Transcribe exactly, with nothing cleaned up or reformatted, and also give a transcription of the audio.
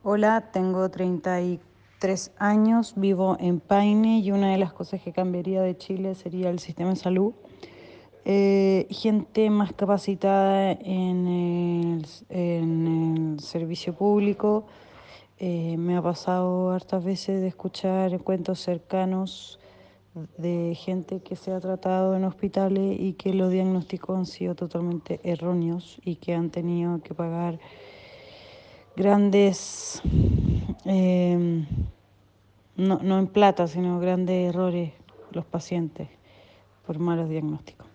Hola, tengo treinta y tres años, vivo en Paine y una de las cosas que cambiaría de Chile sería el sistema de salud. Eh, gente más capacitada en el, en el servicio público. Eh, me ha pasado hartas veces de escuchar cuentos cercanos de gente que se ha tratado en hospitales y que los diagnósticos han sido totalmente erróneos y que han tenido que pagar grandes, eh, no, no en plata, sino grandes errores los pacientes por malos diagnósticos.